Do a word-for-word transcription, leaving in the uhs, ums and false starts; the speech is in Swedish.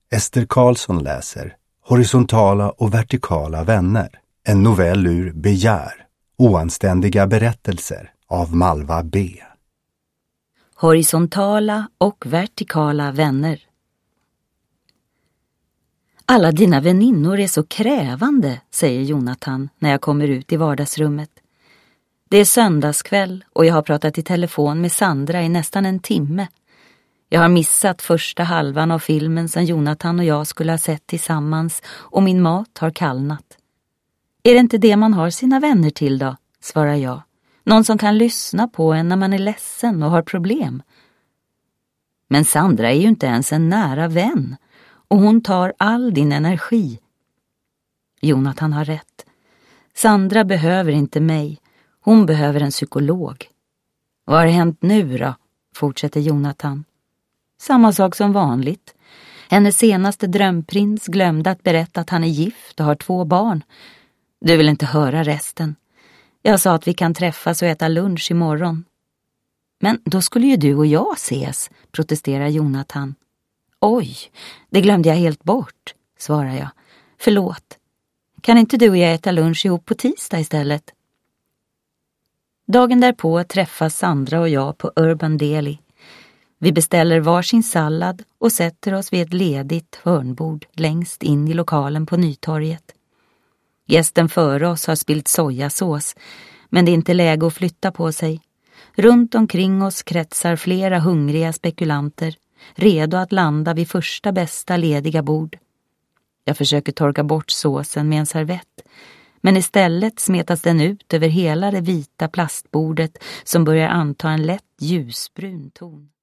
Ester Karlsson läser Horisontala och vertikala vänner. En novell ur Begär. Oanständiga berättelser av Malva B. Horisontala och vertikala vänner. Alla dina väninnor är så krävande, säger Jonathan när jag kommer ut i vardagsrummet. Det är söndagskväll och jag har pratat i telefon med Sandra i nästan en timme. Jag har missat första halvan av filmen som Jonathan och jag skulle ha sett tillsammans och min mat har kallnat. Är det inte det man har sina vänner till då, svarar jag. Någon som kan lyssna på en när man är ledsen och har problem. Men Sandra är ju inte ens en nära vän och hon tar all din energi. Jonathan har rätt. Sandra behöver inte mig. Hon behöver en psykolog. Vad har hänt nu då? Fortsätter Jonathan. Samma sak som vanligt. Hennes senaste drömprins glömde att berätta att han är gift och har två barn. Du vill inte höra resten. Jag sa att vi kan träffas och äta lunch imorgon. Men då skulle ju du och jag ses, protesterar Jonathan. Oj, det glömde jag helt bort, svarar jag. Förlåt. Kan inte du och jag äta lunch ihop på tisdag istället? Dagen därpå träffas Sandra och jag på Urban Deli. Vi beställer varsin sallad och sätter oss vid ett ledigt hörnbord längst in i lokalen på Nytorget. Gästen före oss har spillt sojasås, men det är inte läge att flytta på sig. Runt omkring oss kretsar flera hungriga spekulanter, redo att landa vid första bästa lediga bord. Jag försöker torka bort såsen med en servett, men istället smetas den ut över hela det vita plastbordet som börjar anta en lätt ljusbrun ton.